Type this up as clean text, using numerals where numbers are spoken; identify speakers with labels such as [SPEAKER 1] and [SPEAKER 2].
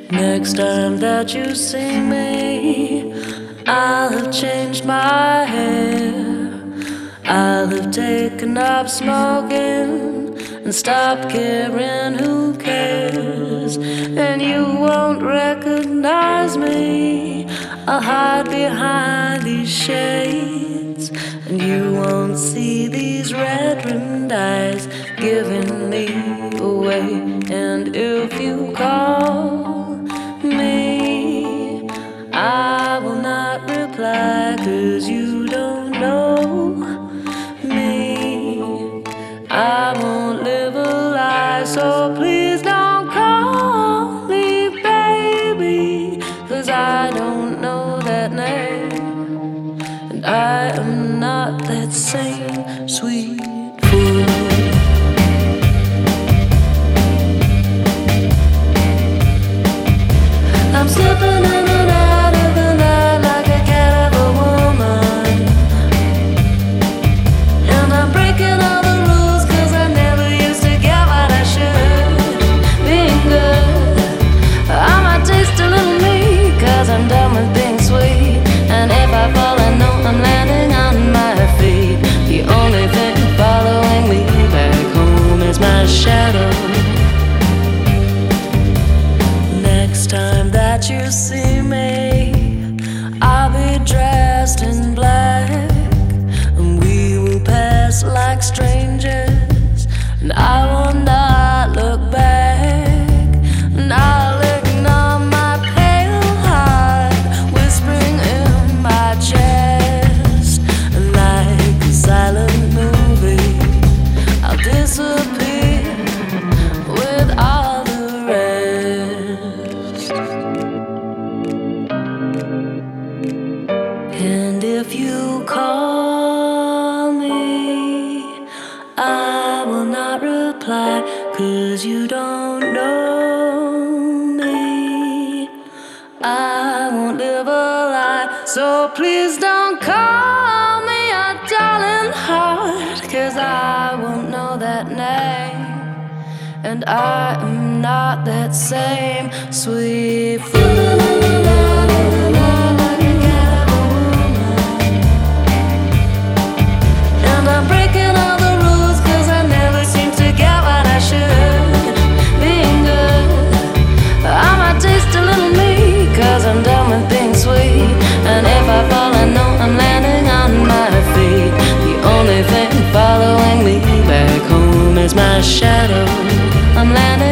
[SPEAKER 1] Next time that you see me, I'll have changed my hair. I'll have taken up smoking and stopped caring who cares. And you won't recognize me. I'll hide behind these shades, and you won't see these red rimmed eyes giving me away. And if you call me, I will not reply, 'cause you don't know me. I won't live a lie, so please don't call me baby, 'cause I don't know that name, and I am not that same sweet fool. I'm slipping in and out of the night like a cat of a woman, and I'm breaking all the rules 'cause I never used to get what I should. Being good, I might taste a little meat 'cause I'm done with being sweet. And if I fall, I know I'm landing on my feet. The only thing following me back home is my shadow. Next time that you see me, I'll be dressed in black, and we will pass like strangers, and I will not look back, and I'll ignore my pale heart whispering in my chest. And like a silent movie, I'll disappear with all the rest. And if you call me, I will not reply, 'cause you don't know me. I won't live a lie, so please don't call me a darling heart, 'cause I won't know that name, and I am not that same sweet fool. And I'm breaking all the rules 'cause I never seem to get what I should. Being good, I might taste a little meat 'cause I'm done with being sweet. And if I fall, I know I'm landing on my feet. The only thing following me back home is my shadow. I'm landing